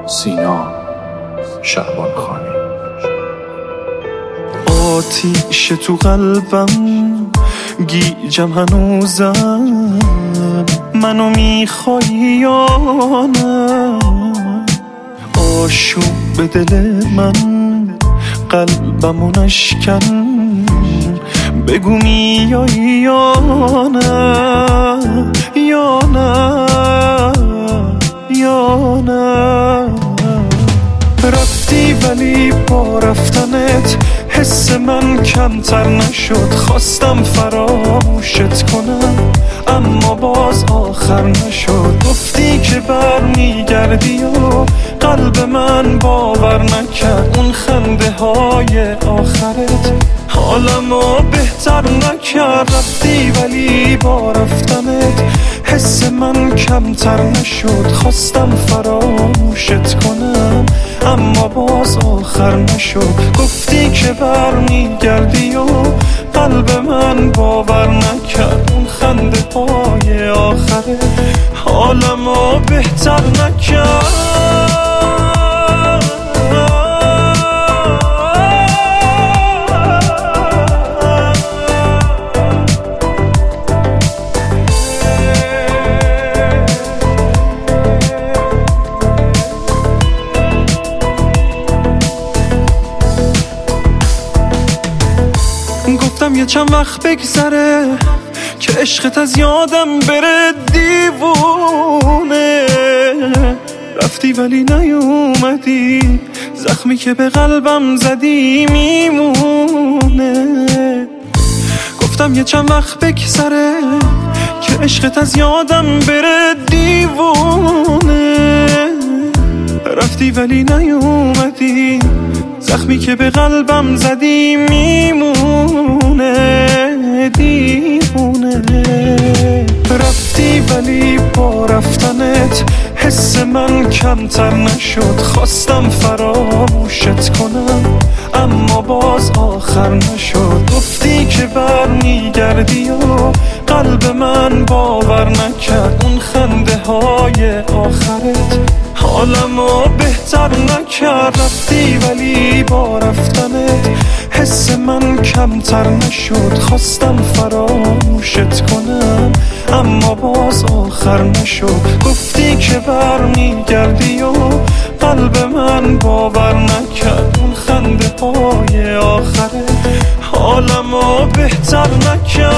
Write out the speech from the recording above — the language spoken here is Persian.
سینا شعبان خانی. آتیش تو قلبم گیجم هنوزم، منو میخوای یا نه؟ آشوب به دل من قلبمو نشکن، بگو میایی یا نه یا نه یا نه. رفتی ولی با رفتنت حس من کمتر نشد، خواستم فراموشت کنم اما باز آخر نشد. گفتی که برمیگردی و قلب من باور نکرد، اون خنده های آخرت حالمو بهتر نکرد. رفتی ولی با رفتنت حس من کمتر نشد، خواستم فراموشت کنم اما باز آخر نشد. گفتی که برمیگردی و قلب من باور نکرد، اون خنده های آخره حالمو بهتر نکرد. گفتم یه چند وقت بگذره که عشقت از یادم بره دیوونه. رفتی ولی نیومدی، زخمی که به قلبم زدی میمونه. گفتم یه چند وقت بگذره که عشقت از یادم بره دیوونه. رفتی ولی نیومدی، زخمی که به قلبم زدی میمونه دیوونه. رفتی ولی با رفتنت حس من کمتر نشد، خواستم فراموشت کنم اما باز آخر نشد. گفتی که برمیگردی و قلب من باور نکرد، اون خنده های آخرت حالمو بهتر نکرد. رفتی ولی با رفتنت حس من کمتر نشد، خواستم فراموشت کنم اما باز آخر نشد. گفتی که برمیگردی و قلب من باور نکرد، اون خنده های آخره حالمو بهتر نکرد.